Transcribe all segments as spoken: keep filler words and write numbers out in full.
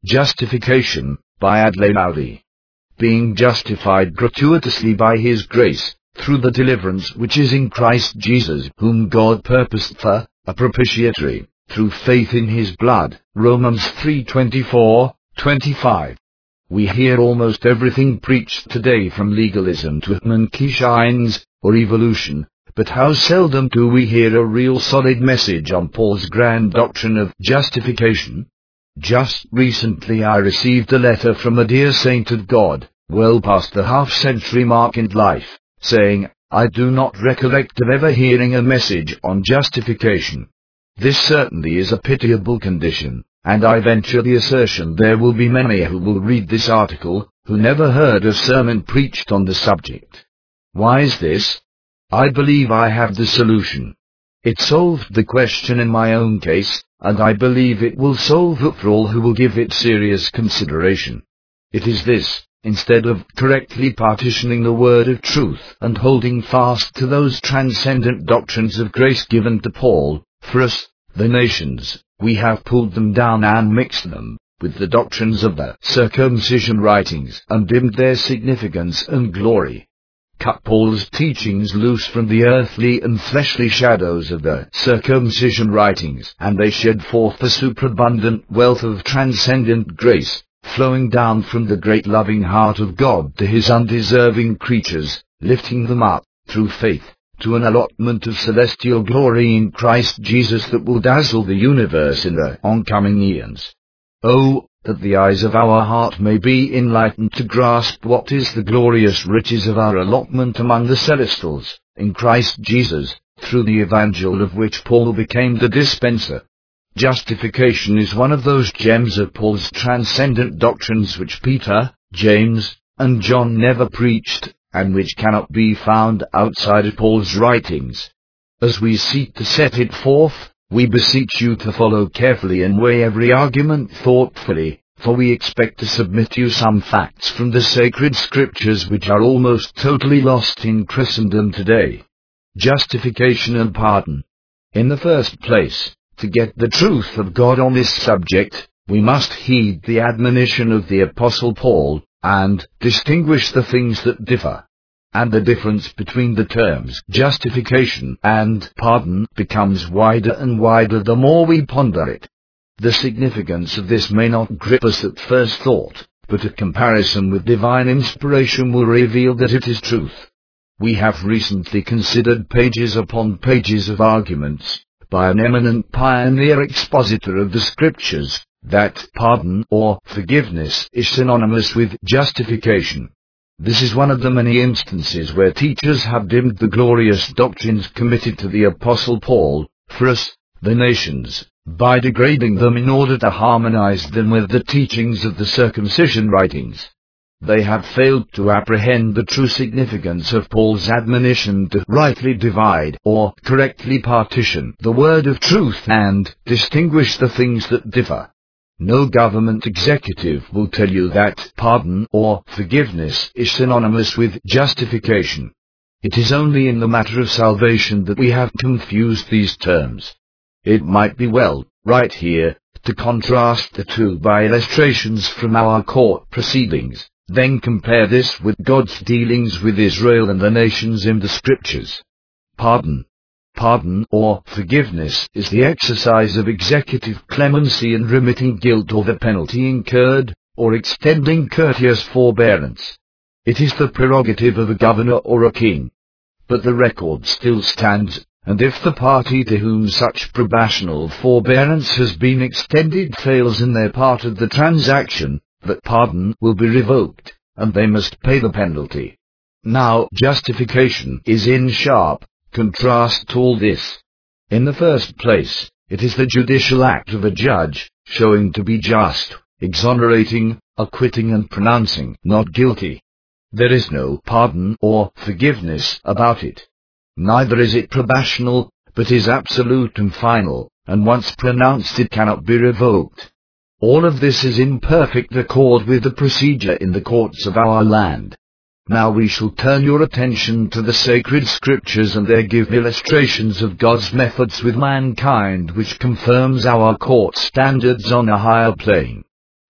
Justification, by Adlai Lowry. Being justified gratuitously by His grace, through the deliverance which is in Christ Jesus, whom God purposed for a propitiatory, through faith in His blood. Romans three twenty-four, twenty-five. We hear almost everything preached today, from legalism to Mankishines, or evolution, but how seldom do we hear a real solid message on Paul's grand doctrine of justification? Just recently I received a letter from a dear saint of God, well past the half-century mark in life, saying, "I do not recollect of ever hearing a message on justification." This certainly is a pitiable condition, and I venture the assertion there will be many who will read this article, who never heard a sermon preached on the subject. Why is this? I believe I have the solution. It solved the question in my own case, and I believe it will solve it for all who will give it serious consideration. It is this: instead of correctly partitioning the word of truth and holding fast to those transcendent doctrines of grace given to Paul, for us, the nations, we have pulled them down and mixed them with the doctrines of the circumcision writings and dimmed their significance and glory. Cut Paul's teachings loose from the earthly and fleshly shadows of the circumcision writings, and they shed forth the superabundant wealth of transcendent grace, flowing down from the great loving heart of God to His undeserving creatures, lifting them up, through faith, to an allotment of celestial glory in Christ Jesus that will dazzle the universe in the oncoming eons. Oh, that the eyes of our heart may be enlightened to grasp what is the glorious riches of our allotment among the celestials, in Christ Jesus, through the evangel of which Paul became the dispenser. Justification is one of those gems of Paul's transcendent doctrines which Peter, James, and John never preached, and which cannot be found outside of Paul's writings. As we seek to set it forth, we beseech you to follow carefully and weigh every argument thoughtfully, for we expect to submit you some facts from the sacred scriptures which are almost totally lost in Christendom today. Justification and pardon. In the first place, to get the truth of God on this subject, we must heed the admonition of the Apostle Paul, and distinguish the things that differ. And the difference between the terms justification and pardon becomes wider and wider the more we ponder it. The significance of this may not grip us at first thought, but a comparison with divine inspiration will reveal that it is truth. We have recently considered pages upon pages of arguments, by an eminent pioneer expositor of the Scriptures, that pardon or forgiveness is synonymous with justification. This is one of the many instances where teachers have dimmed the glorious doctrines committed to the Apostle Paul, for us, the nations, by degrading them in order to harmonize them with the teachings of the circumcision writings. They have failed to apprehend the true significance of Paul's admonition to rightly divide or correctly partition the word of truth and distinguish the things that differ. No government executive will tell you that pardon or forgiveness is synonymous with justification. It is only in the matter of salvation that we have confused these terms. It might be well, right here, to contrast the two by illustrations from our court proceedings, then compare this with God's dealings with Israel and the nations in the Scriptures. Pardon. Pardon or forgiveness is the exercise of executive clemency in remitting guilt or the penalty incurred, or extending courteous forbearance. It is the prerogative of a governor or a king. But the record still stands, and if the party to whom such probational forbearance has been extended fails in their part of the transaction, that pardon will be revoked, and they must pay the penalty. Now, justification is in sharp contrast to all this. In the first place, it is the judicial act of a judge, showing to be just, exonerating, acquitting and pronouncing not guilty. There is no pardon or forgiveness about it. Neither is it probational, but is absolute and final, and once pronounced it cannot be revoked. All of this is in perfect accord with the procedure in the courts of our land. Now we shall turn your attention to the sacred Scriptures, and there give illustrations of God's methods with mankind which confirms our court standards on a higher plane.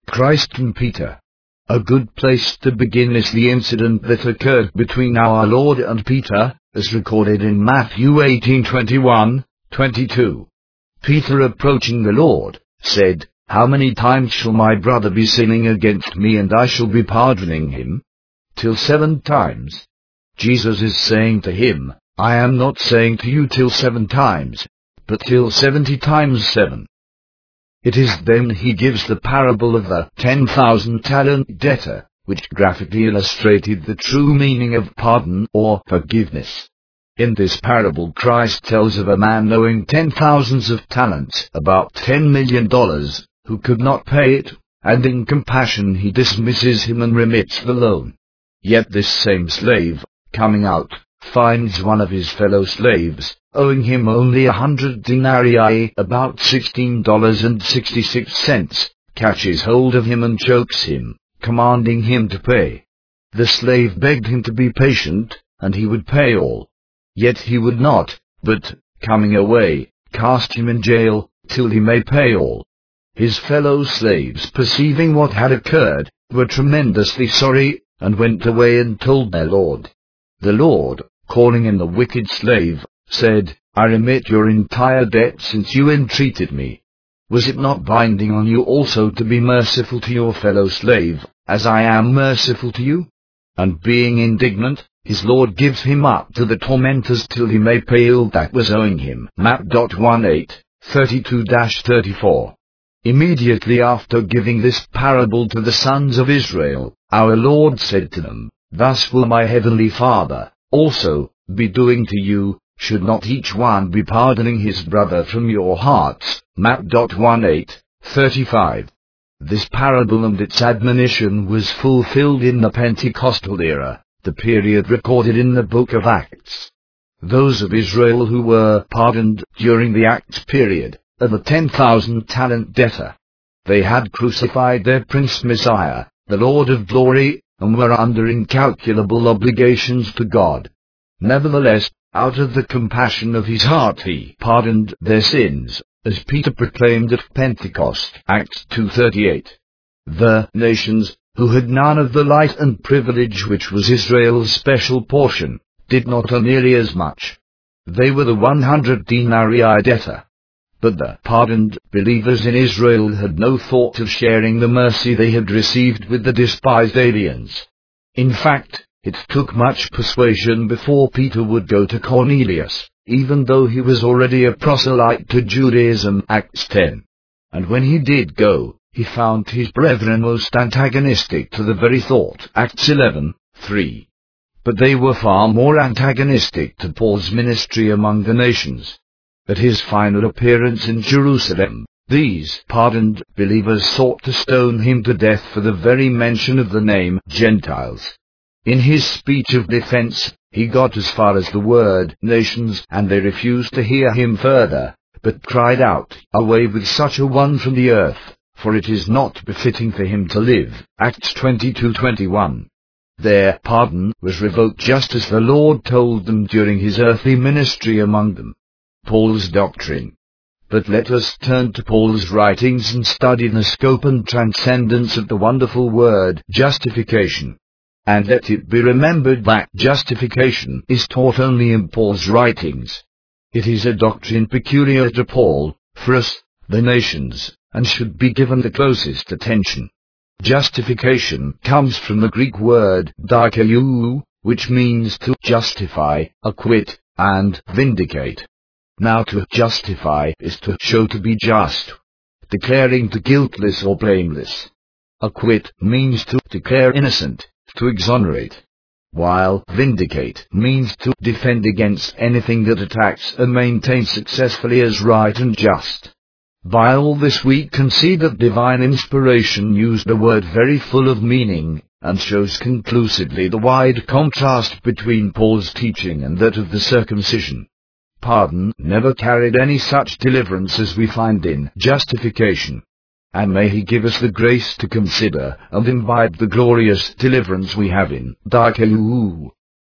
Christ and Peter. A good place to begin is the incident that occurred between our Lord and Peter, as recorded in Matthew eighteen twenty-one, twenty-two. Peter, approaching the Lord, said, "How many times shall my brother be sinning against me and I shall be pardoning him? Till seven times?" Jesus is saying to him, "I am not saying to you till seven times, but till seventy times seven." It is then he gives the parable of the ten thousand talent debtor, which graphically illustrated the true meaning of pardon or forgiveness. In this parable Christ tells of a man owing ten thousands of talents, about ten million dollars, who could not pay it, and in compassion he dismisses him and remits the loan. Yet this same slave, coming out, finds one of his fellow slaves, owing him only a hundred denarii, about sixteen dollars and sixty-six cents, catches hold of him and chokes him, commanding him to pay. The slave begged him to be patient, and he would pay all. Yet he would not, but, coming away, cast him in jail, till he may pay all. His fellow slaves, perceiving what had occurred, were tremendously sorry, and went away and told their lord. The Lord, calling in the wicked slave, said, "I remit your entire debt since you entreated me. Was it not binding on you also to be merciful to your fellow slave, as I am merciful to you?" And being indignant, his lord gives him up to the tormentors till he may pay all that was owing him. Matt eighteen, thirty-two to thirty-four. Immediately after giving this parable to the sons of Israel, our Lord said to them, "Thus will my heavenly Father also be doing to you, should not each one be pardoning his brother from your hearts." Matt eighteen, thirty-five. This parable and its admonition was fulfilled in the Pentecostal era, the period recorded in the book of Acts. Those of Israel who were pardoned during the Acts period are the ten thousand talent debtor. They had crucified their Prince Messiah, the Lord of glory, and were under incalculable obligations to God. Nevertheless, out of the compassion of his heart he pardoned their sins, as Peter proclaimed at Pentecost, Acts two thirty-eight. The nations, who had none of the light and privilege which was Israel's special portion, did not owe nearly as much. They were the one hundred denarii debtor. But the pardoned believers in Israel had no thought of sharing the mercy they had received with the despised aliens. In fact, it took much persuasion before Peter would go to Cornelius, even though he was already a proselyte to Judaism, Acts ten. And when he did go, he found his brethren most antagonistic to the very thought, Acts eleven, three. But they were far more antagonistic to Paul's ministry among the nations. At his final appearance in Jerusalem, these pardoned believers sought to stone him to death for the very mention of the name Gentiles. In his speech of defense, he got as far as the word nations, and they refused to hear him further, but cried out, "Away with such a one from the earth, for it is not befitting for him to live." Acts twenty-two twenty-one. Their pardon was revoked just as the Lord told them during his earthly ministry among them. Paul's doctrine. But let us turn to Paul's writings and study the scope and transcendence of the wonderful word justification. And let it be remembered that justification is taught only in Paul's writings. It is a doctrine peculiar to Paul, for us, the nations, and should be given the closest attention. Justification comes from the Greek word dikaiou, which means to justify, acquit, and vindicate. Now to justify is to show to be just, declaring to guiltless or blameless. Acquit means to declare innocent, to exonerate, while vindicate means to defend against anything that attacks and maintain successfully as right and just. By all this we can see that divine inspiration used a word very full of meaning, and shows conclusively the wide contrast between Paul's teaching and that of the circumcision. Pardon never carried any such deliverance as we find in justification. And may he give us the grace to consider and imbibe the glorious deliverance we have in dikaiou.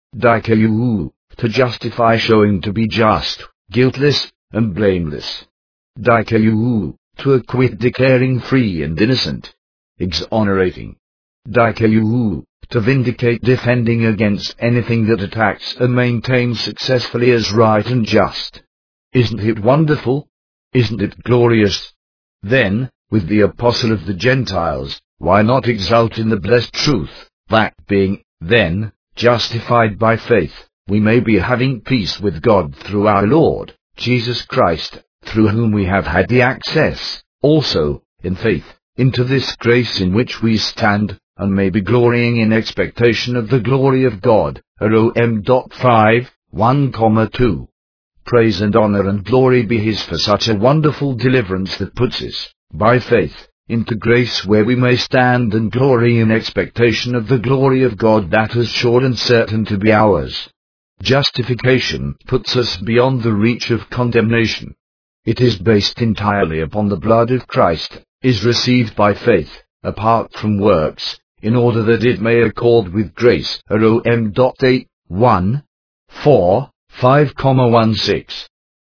Dikaiou, to justify, showing to be just, guiltless, and blameless. Dikaiou, to acquit, declaring free and innocent. exonerating. Dikaiou, to vindicate, defending against anything that attacks and maintains successfully as right and just. Isn't it wonderful? Isn't it glorious? Then, with the apostle of the Gentiles, why not exult in the blessed truth, that being, then, justified by faith, we may be having peace with God through our Lord, Jesus Christ, through whom we have had the access, also, in faith, into this grace in which we stand, and may be glorying in expectation of the glory of God. Rom. five, one, two. Praise and honor and glory be His for such a wonderful deliverance that puts us, by faith, into grace where we may stand and glory in expectation of the glory of God that is sure and certain to be ours. Justification puts us beyond the reach of condemnation. It is based entirely upon the blood of Christ, is received by faith, apart from works, in order that it may accord with grace. Rom. eight, one, four, five, sixteen.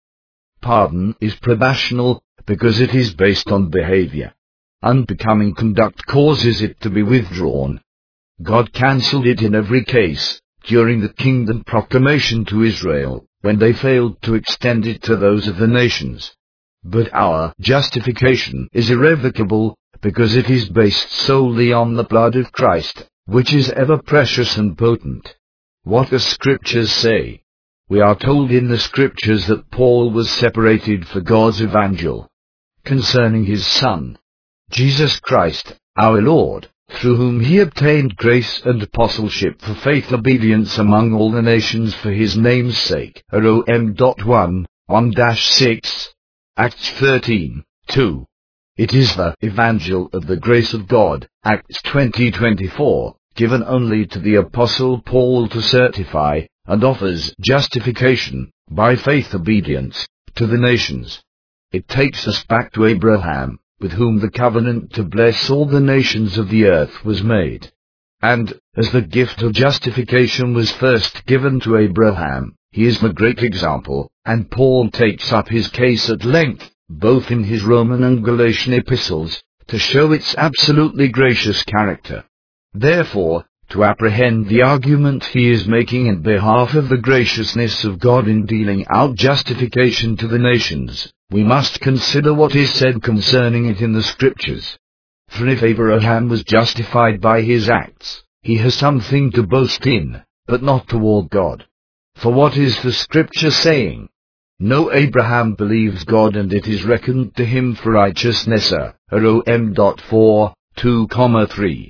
Pardon is probational, because it is based on behavior. Unbecoming conduct causes it to be withdrawn. God cancelled it in every case, during the kingdom proclamation to Israel, when they failed to extend it to those of the nations. But our justification is irrevocable, because it is based solely on the blood of Christ, which is ever precious and potent. What the Scriptures say. We are told in the Scriptures that Paul was separated for God's evangel, concerning his Son, Jesus Christ, our Lord, through whom he obtained grace and apostleship for faith obedience among all the nations for his name's sake. Rom. one, one to six, Acts thirteen, two. It is the evangel of the grace of God, Acts twenty, twenty-four, given only to the Apostle Paul to certify, and offers justification, by faith obedience, to the nations. It takes us back to Abraham, with whom the covenant to bless all the nations of the earth was made. And, as the gift of justification was first given to Abraham, he is the great example, and Paul takes up his case at length, both in his Roman and Galatian epistles, to show its absolutely gracious character. Therefore, to apprehend the argument he is making in behalf of the graciousness of God in dealing out justification to the nations, we must consider what is said concerning it in the Scriptures. For if Abraham was justified by his acts, he has something to boast in, but not toward God. For what is the Scripture saying? No, Abraham believes God, and it is reckoned to him for righteousness. Rom. four, two, three.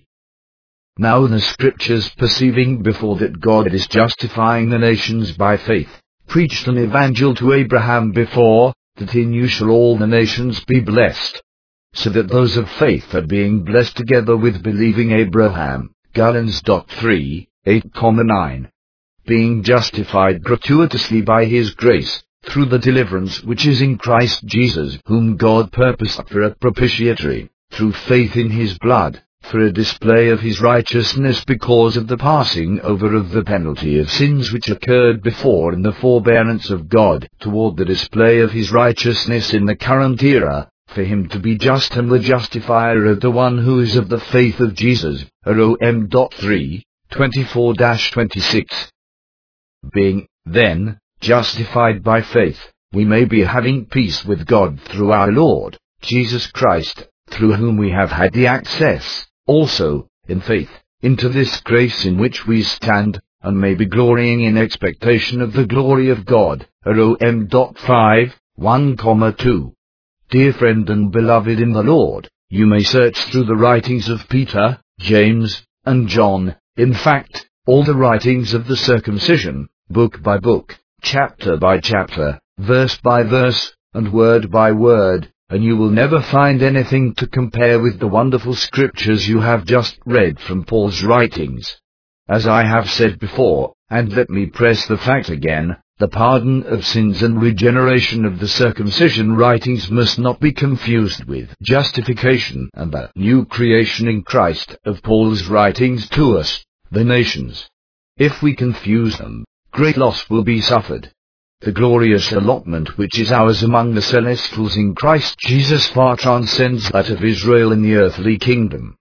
Now the Scriptures, perceiving before that God is justifying the nations by faith, preached an evangel to Abraham before, that in you shall all the nations be blessed. So that those of faith are being blessed together with believing Abraham. Galatians three, eight, nine. Being justified gratuitously by His grace, through the deliverance which is in Christ Jesus, whom God purposed for a propitiatory, through faith in His blood, for a display of His righteousness because of the passing over of the penalty of sins which occurred before in the forbearance of God, toward the display of His righteousness in the current era, for Him to be just and the justifier of the one who is of the faith of Jesus. Rom. three, twenty-four to twenty-six. Being, then, justified by faith, we may be having peace with God through our Lord, Jesus Christ, through whom we have had the access, also, in faith, into this grace in which we stand, and may be glorying in expectation of the glory of God. Rom. five, one, two. Dear friend and beloved in the Lord, you may search through the writings of Peter, James, and John, in fact, all the writings of the circumcision, book by book, chapter by chapter, verse by verse, and word by word, and you will never find anything to compare with the wonderful Scriptures you have just read from Paul's writings. As I have said before, and let me press the fact again, the pardon of sins and regeneration of the circumcision writings must not be confused with justification and the new creation in Christ of Paul's writings to us, the nations. If we confuse them, great loss will be suffered. The glorious allotment which is ours among the celestials in Christ Jesus far transcends that of Israel in the earthly kingdom.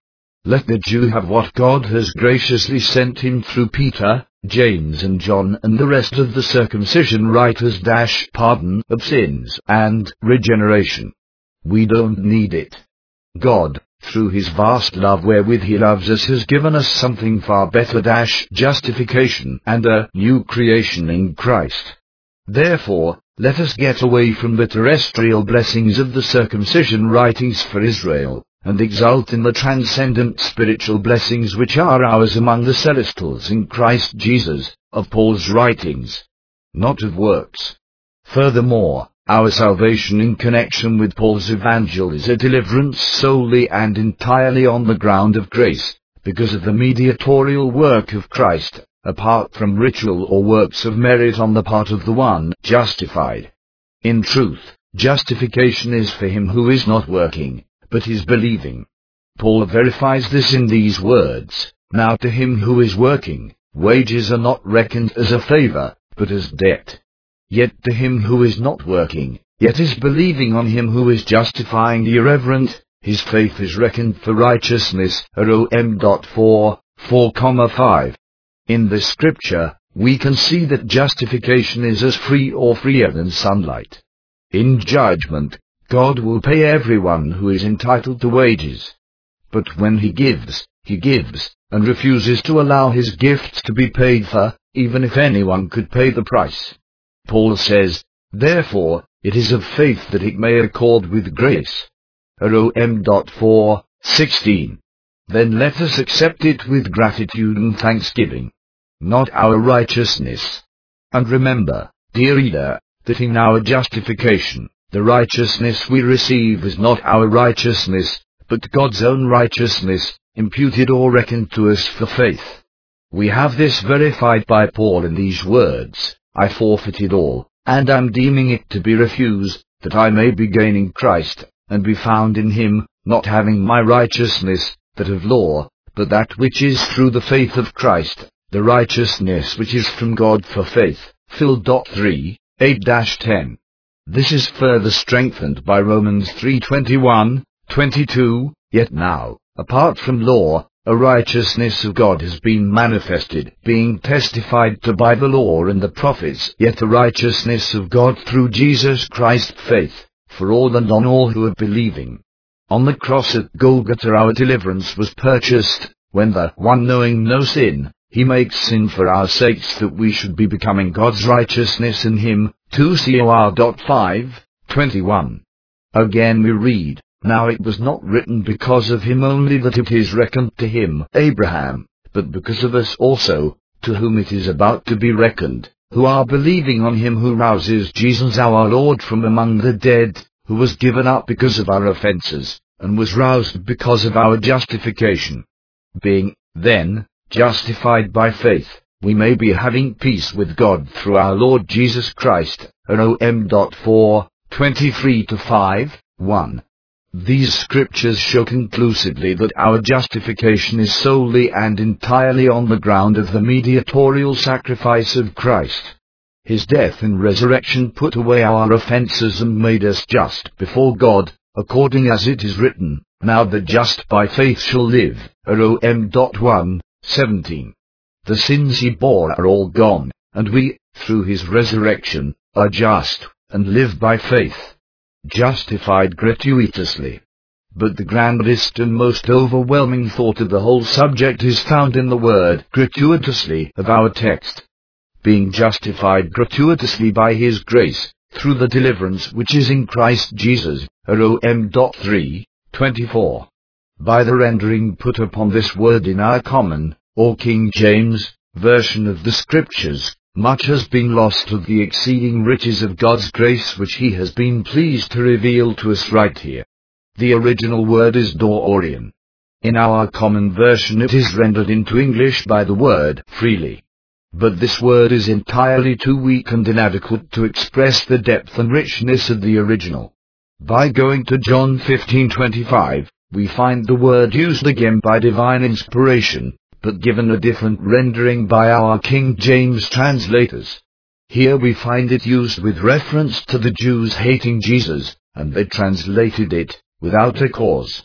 Let the Jew have what God has graciously sent him through Peter, James and John and the rest of the circumcision writers dash pardon of sins and regeneration. We don't need it. God, through his vast love wherewith he loves us, has given us something far better dash justification and a new creation in Christ. Therefore, let us get away from the terrestrial blessings of the circumcision writings for Israel, and exult in the transcendent spiritual blessings which are ours among the celestials in Christ Jesus, of Paul's writings, not of works. Furthermore, our salvation in connection with Paul's evangel is a deliverance solely and entirely on the ground of grace, because of the mediatorial work of Christ, apart from ritual or works of merit on the part of the one justified. In truth, justification is for him who is not working, but is believing. Paul verifies this in these words, "Now to him who is working, wages are not reckoned as a favor, but as debt. Yet to him who is not working, yet is believing on him who is justifying the irreverent, his faith is reckoned for righteousness." Rom. four, four, five. In this scripture, we can see that justification is as free or freer than sunlight. In judgment, God will pay everyone who is entitled to wages. But when he gives, he gives, and refuses to allow his gifts to be paid for, even if anyone could pay the price. Paul says, "Therefore, it is of faith that it may accord with grace." Rom. four, sixteen. Then let us accept it with gratitude and thanksgiving, not our righteousness. And remember, dear reader, that in our justification, the righteousness we receive is not our righteousness, but God's own righteousness, imputed or reckoned to us for faith. We have this verified by Paul in these words, "I forfeited all, and am deeming it to be refused, that I may be gaining Christ, and be found in him, not having my righteousness, that of law, but that which is through the faith of Christ, the righteousness which is from God for faith." Phil. three, eight to ten. This is further strengthened by Romans three twenty-one, twenty-two, "Yet now, apart from law, a righteousness of God has been manifested, being testified to by the law and the prophets, yet the righteousness of God through Jesus Christ faith, for all and on all who are believing." On the cross at Golgotha our deliverance was purchased, when the one knowing no sin, he makes sin for our sakes that we should be becoming God's righteousness in him. two Cor. five, twenty-one. Again we read, "Now it was not written because of him only that it is reckoned to him, Abraham, but because of us also, to whom it is about to be reckoned, who are believing on him who rouses Jesus our Lord from among the dead, who was given up because of our offenses, and was roused because of our justification. Being, then, justified by faith, we may be having peace with God through our Lord Jesus Christ." Rom. four, twenty-three to five, one. These scriptures show conclusively that our justification is solely and entirely on the ground of the mediatorial sacrifice of Christ. His death and resurrection put away our offenses and made us just before God, according as it is written, "Now the just by faith shall live." Rom. one, seventeen. The sins he bore are all gone, and we, through his resurrection, are just, and live by faith. Justified gratuitously. But the grandest and most overwhelming thought of the whole subject is found in the word gratuitously of our text. Being justified gratuitously by his grace, through the deliverance which is in Christ Jesus. Rom. three, twenty-four. By the rendering put upon this word in our common, or King James, version of the Scriptures, much has been lost of the exceeding riches of God's grace which he has been pleased to reveal to us right here. The original word is doorion. In our common version it is rendered into English by the word freely. But this word is entirely too weak and inadequate to express the depth and richness of the original. By going to John fifteen twenty-five, we find the word used again by divine inspiration, but given a different rendering by our King James translators. Here we find it used with reference to the Jews hating Jesus, and they translated it, without a cause.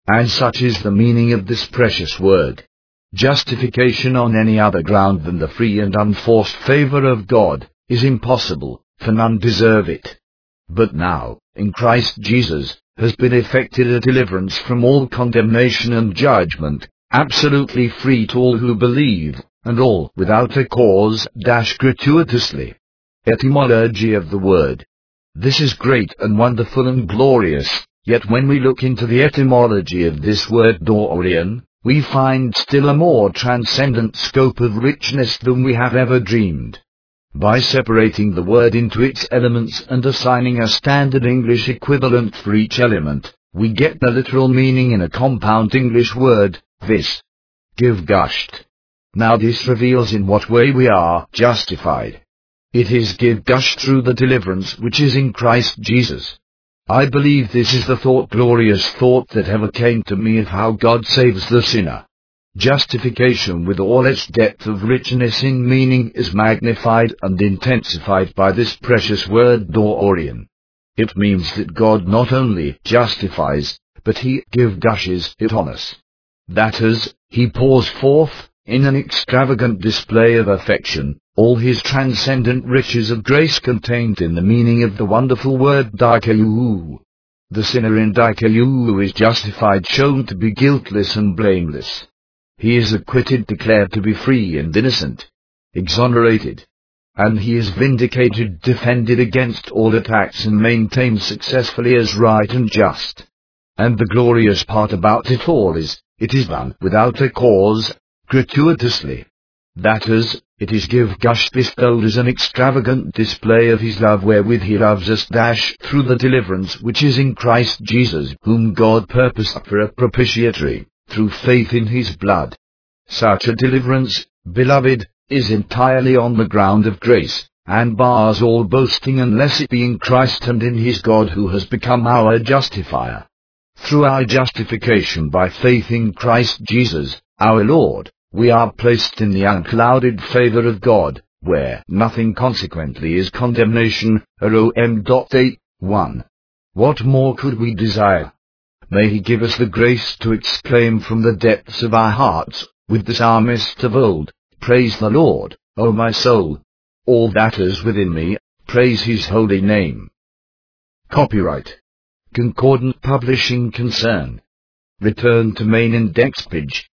And such is the meaning of this precious word. Justification on any other ground than the free and unforced favor of God is impossible, for none deserve it. But now, in Christ Jesus, has been effected a deliverance from all condemnation and judgment, absolutely free to all who believe, and all without a cause, dash gratuitously. Etymology of the word. This is great and wonderful and glorious, yet when we look into the etymology of this word Dorian, we find still a more transcendent scope of richness than we have ever dreamed. By separating the word into its elements and assigning a standard English equivalent for each element, we get the literal meaning in a compound English word, vis. Give gushed. Now this reveals in what way we are justified. It is give gushed through the deliverance which is in Christ Jesus. I believe this is the thought, glorious thought, that ever came to me of how God saves the sinner. Justification with all its depth of richness in meaning is magnified and intensified by this precious word Dorian. It means that God not only justifies, but He give gushes it on us. That is, He pours forth, in an extravagant display of affection, all His transcendent riches of grace contained in the meaning of the wonderful word dikaiou. The sinner in dikaiou is justified, shown to be guiltless and blameless. He is acquitted, declared to be free and innocent, exonerated. And he is vindicated, defended against all attacks, and maintained successfully as right and just. And the glorious part about it all is, it is done without a cause, gratuitously. That is, it is give gush bestowed as an extravagant display of His love wherewith He loves us dash through the deliverance which is in Christ Jesus, whom God purposed for a propitiatory, through faith in His blood. Such a deliverance, beloved, is entirely on the ground of grace, and bars all boasting unless it be in Christ and in His God, who has become our justifier. Through our justification by faith in Christ Jesus, our Lord, we are placed in the unclouded favor of God, where nothing consequently is condemnation. Rom. eight, one. What more could we desire? May He give us the grace to exclaim from the depths of our hearts, with the psalmist of old, Praise the Lord, O my soul. All that is within me, praise His holy name. Copyright Concordant Publishing Concern. Return to main index page.